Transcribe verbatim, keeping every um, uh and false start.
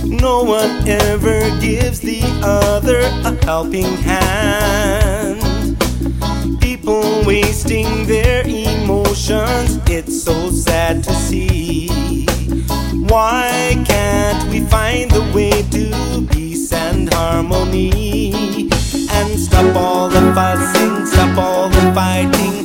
No one ever gives the other a helping hand. People wasting their emotions, it's so sad to see. Why can't we find the way to peace and harmony? And stop all the fussing, stop all the fighting,